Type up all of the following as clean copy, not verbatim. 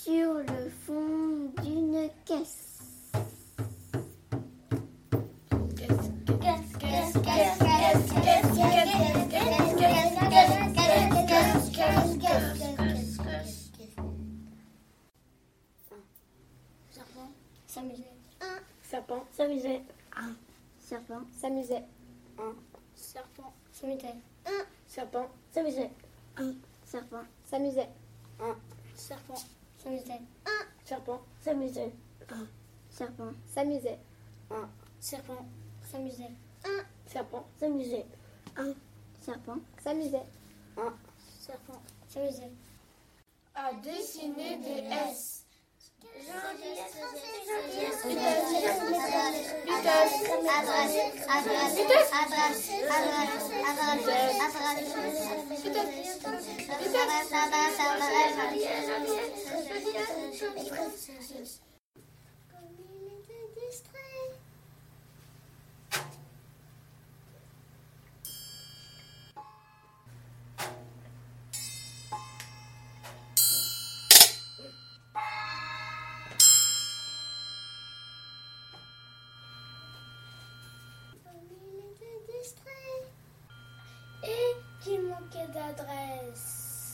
sur le fond d'une caisse. Serpent s'amusait. Serpent s'amusait. Serpent S'amusait. Serpent s'amusait. Serpent s'amusait. serpent S'amusait. Serpent s'amusait. Serpent s'amusait. serpent S'amusait. Serpent s'amusait. Serpent s'amusait. serpent S'amusait. Serpent s'amusait. À dessiner des S. Et qui manquait d'adresse.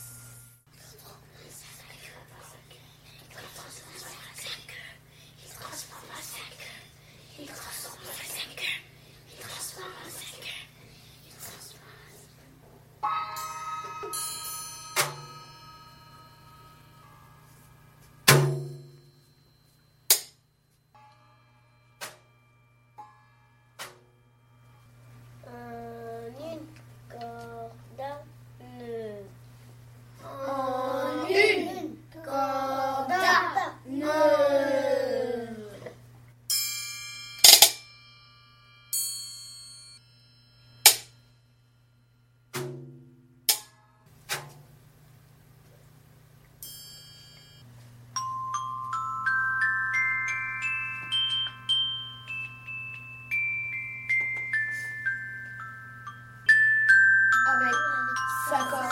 Avec sa corde.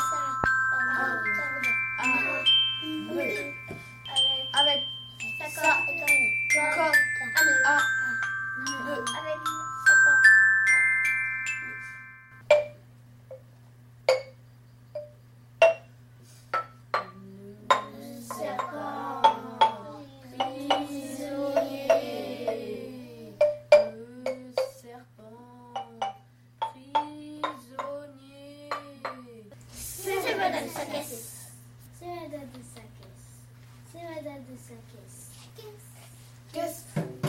Avec sa corde. C'est madame de sa caisse. C'est madame de sa caisse. C'est madame de sa caisse. Qu'est-ce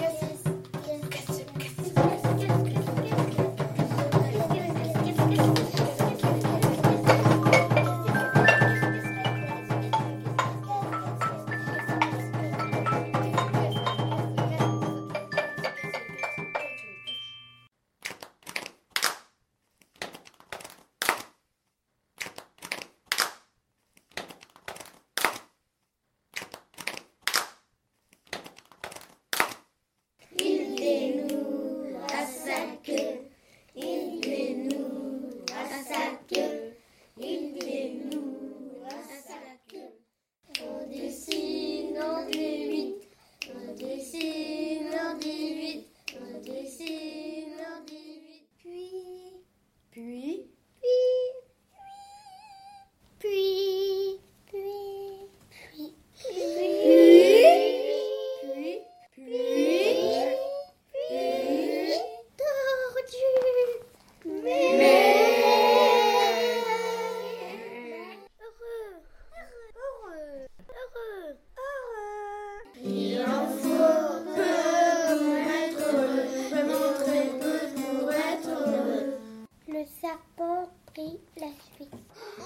Le serpent prit la fuite.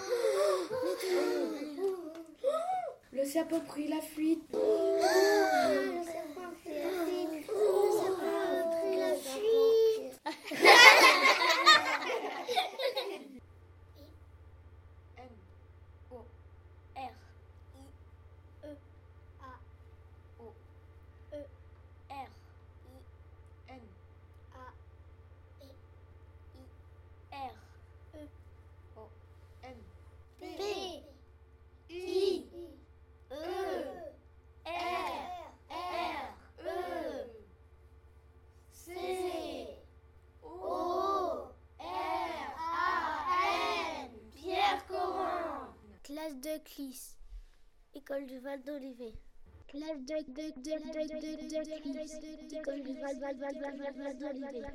Le serpent prit la fuite. Le serpent prit la fuite. Le serpent prit la fuite. de Clis. École du Val d'Olivet. Classe de Clis. École du Val d'Olivet.